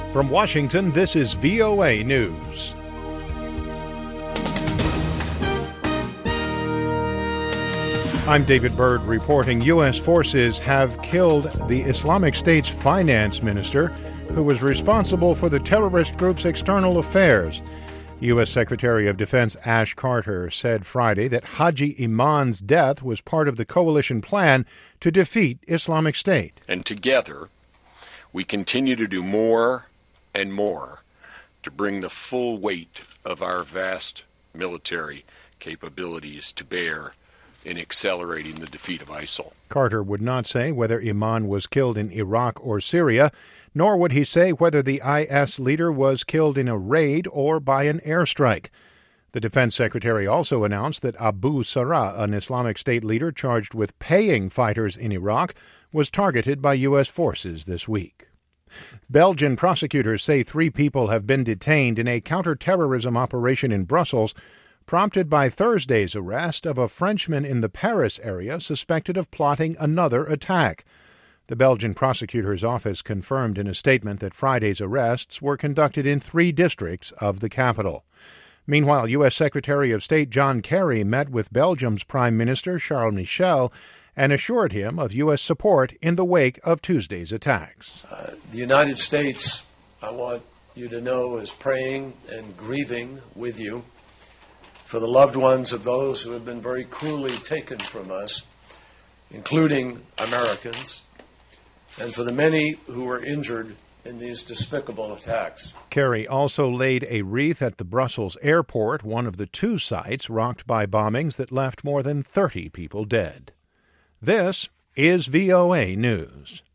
From Washington, this is VOA News. I'm David Byrd reporting U.S. forces have killed the Islamic State's finance minister, who was responsible for the terrorist group's external affairs. U.S. Secretary of Defense Ash Carter said Friday that Haji Iman's death was part of the coalition plan to defeat Islamic State. And together, we continue to do more and more to bring the full weight of our vast military capabilities to bear in accelerating the defeat of ISIL. Carter would not say whether Iman was killed in Iraq or Syria, nor would he say whether the IS leader was killed in a raid or by an airstrike. The defense secretary also announced that Abu Sarrah, an Islamic State leader charged with paying fighters in Iraq, was targeted by U.S. forces this week. Belgian prosecutors say 3 people have been detained in a counterterrorism operation in Brussels, prompted by Thursday's arrest of a Frenchman in the Paris area suspected of plotting another attack. The Belgian prosecutor's office confirmed in a statement that Friday's arrests were conducted in 3 districts of the capital. Meanwhile, U.S. Secretary of State John Kerry met with Belgium's Prime Minister Charles Michel and assured him of U.S. support in the wake of Tuesday's attacks. The United States, I want you to know, is praying and grieving with you for the loved ones of those who have been very cruelly taken from us, including Americans, and for the many who were injured in these despicable attacks. Kerry also laid a wreath at the Brussels airport, one of the 2 sites rocked by bombings that left more than 30 people dead. This is VOA News.